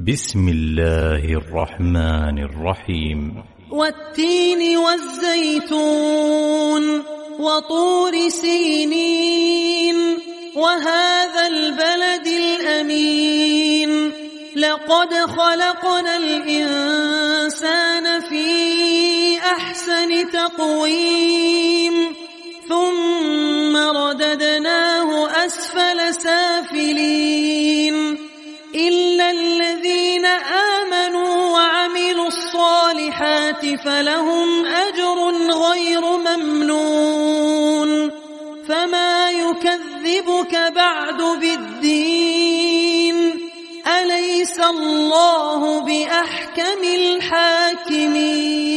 بسم الله الرحمن الرحيم. والتين والزيتون وطور سينين وهذا البلد الأمين لقد خلقنا الإنسان في أحسن تقويم ثم رددناه أسفل سافلين إلا الذين آمنوا وعملوا الصالحات فلهم أجر غير ممنون فما يكذبك بعد بالدين أليس الله بأحكم الحاكمين.